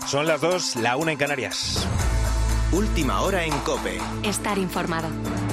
Son las 2, la 1 en Canarias. Última hora en COPE. Estar informado.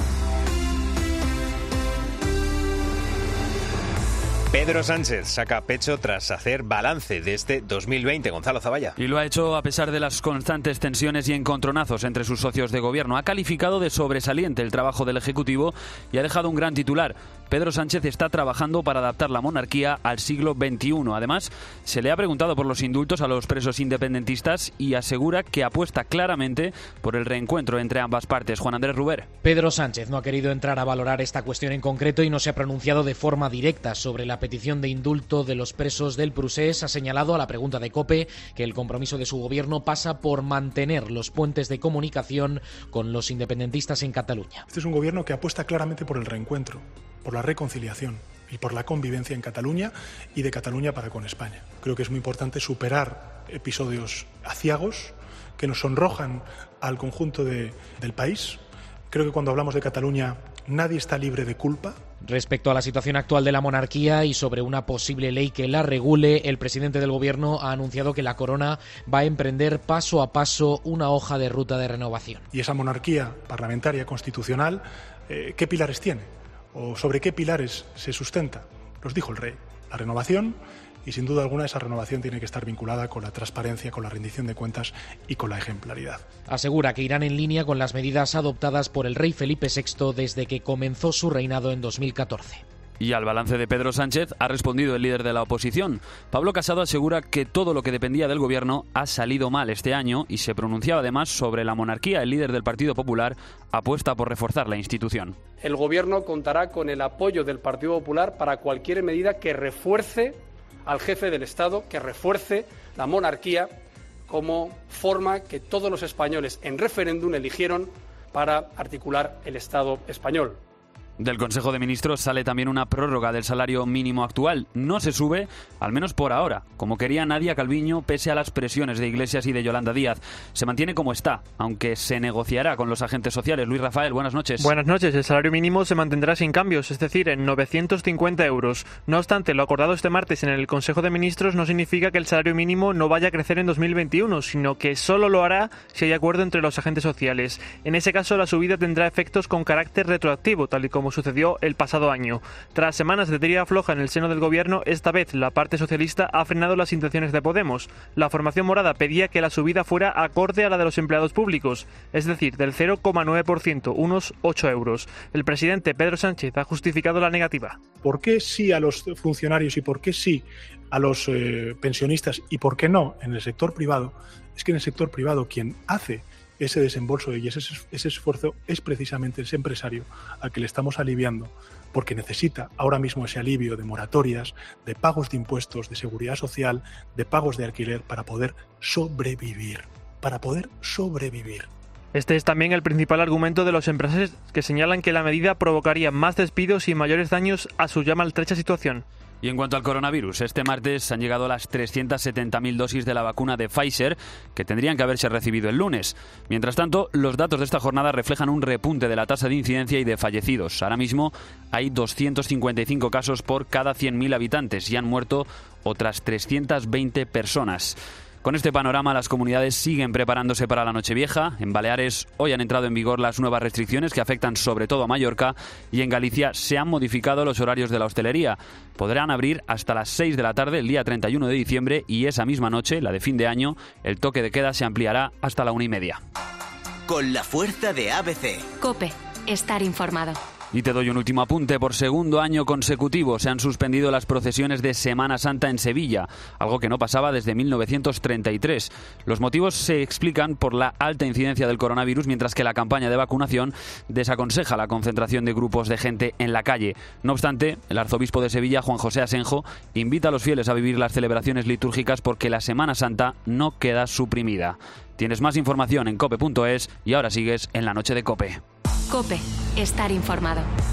Pedro Sánchez saca pecho tras hacer balance de este 2020. Gonzalo Zavalla. Y lo ha hecho a pesar de las constantes tensiones y encontronazos entre sus socios de gobierno. Ha calificado de sobresaliente el trabajo del Ejecutivo y ha dejado un gran titular. Pedro Sánchez está trabajando para adaptar la monarquía al siglo XXI. Además, se le ha preguntado por los indultos a los presos independentistas y asegura que apuesta claramente por el reencuentro entre ambas partes. Juan Andrés Ruber. Pedro Sánchez no ha querido entrar a valorar esta cuestión en concreto y no se ha pronunciado de forma directa sobre la petición de indulto de los presos del Prusés. Ha señalado a la pregunta de COPE que el compromiso de su gobierno pasa por mantener los puentes de comunicación con los independentistas en Cataluña. Este es un gobierno que apuesta claramente por el reencuentro, por la reconciliación y por la convivencia en Cataluña y de Cataluña para con España. Creo que es muy importante superar episodios aciagos que nos sonrojan al conjunto del país. Creo que cuando hablamos de Cataluña nadie está libre de culpa. Respecto a la situación actual de la monarquía y sobre una posible ley que la regule, el presidente del gobierno ha anunciado que la corona va a emprender paso a paso una hoja de ruta de renovación. Y esa monarquía parlamentaria constitucional, ¿qué pilares tiene? ¿O sobre qué pilares se sustenta? Los dijo el rey, la renovación, y sin duda alguna esa renovación tiene que estar vinculada con la transparencia, con la rendición de cuentas y con la ejemplaridad. Asegura que irán en línea con las medidas adoptadas por el rey Felipe VI desde que comenzó su reinado en 2014. Y al balance de Pedro Sánchez ha respondido el líder de la oposición. Pablo Casado asegura que todo lo que dependía del gobierno ha salido mal este año y se pronunciaba además sobre la monarquía. El líder del Partido Popular apuesta por reforzar la institución. El gobierno contará con el apoyo del Partido Popular para cualquier medida que refuerce al jefe del Estado, que refuerce la monarquía como forma que todos los españoles en referéndum eligieron para articular el Estado español. Del Consejo de Ministros sale también una prórroga del salario mínimo actual. No se sube, al menos por ahora, como quería Nadia Calviño, pese a las presiones de Iglesias y de Yolanda Díaz. Se mantiene como está, aunque se negociará con los agentes sociales. Luis Rafael, buenas noches. Buenas noches. El salario mínimo se mantendrá sin cambios, es decir, en 950 euros. No obstante, lo acordado este martes en el Consejo de Ministros no significa que el salario mínimo no vaya a crecer en 2021, sino que solo lo hará si hay acuerdo entre los agentes sociales. En ese caso, la subida tendrá efectos con carácter retroactivo, tal y como sucedió el pasado año. Tras semanas de tira floja en el seno del gobierno, esta vez la parte socialista ha frenado las intenciones de Podemos. La formación morada pedía que la subida fuera acorde a la de los empleados públicos, es decir, del 0,9%, unos 8 euros. El presidente Pedro Sánchez ha justificado la negativa. ¿Por qué sí a los funcionarios y por qué sí a los pensionistas y por qué no en el sector privado? Es que en el sector privado quien hace ese desembolso y ese esfuerzo es precisamente ese empresario al que le estamos aliviando, porque necesita ahora mismo ese alivio de moratorias, de pagos de impuestos, de seguridad social, de pagos de alquiler para poder sobrevivir. Este es también el principal argumento de los empresarios, que señalan que la medida provocaría más despidos y mayores daños a su ya maltrecha situación. Y en cuanto al coronavirus, este martes han llegado las 370.000 dosis de la vacuna de Pfizer, que tendrían que haberse recibido el lunes. Mientras tanto, los datos de esta jornada reflejan un repunte de la tasa de incidencia y de fallecidos. Ahora mismo hay 255 casos por cada 100.000 habitantes y han muerto otras 320 personas. Con este panorama, las comunidades siguen preparándose para la Nochevieja. En Baleares hoy han entrado en vigor las nuevas restricciones que afectan sobre todo a Mallorca, y en Galicia se han modificado los horarios de la hostelería. Podrán abrir hasta las 6 de la tarde el día 31 de diciembre y esa misma noche, la de fin de año, el toque de queda se ampliará hasta la 1:30. Con la fuerza de ABC. COPE. Estar informado. Y te doy un último apunte. Por segundo año consecutivo se han suspendido las procesiones de Semana Santa en Sevilla, algo que no pasaba desde 1933. Los motivos se explican por la alta incidencia del coronavirus, mientras que la campaña de vacunación desaconseja la concentración de grupos de gente en la calle. No obstante, el arzobispo de Sevilla, Juan José Asenjo, invita a los fieles a vivir las celebraciones litúrgicas porque la Semana Santa no queda suprimida. Tienes más información en cope.es y ahora sigues en la noche de COPE. COPE. Estar informado.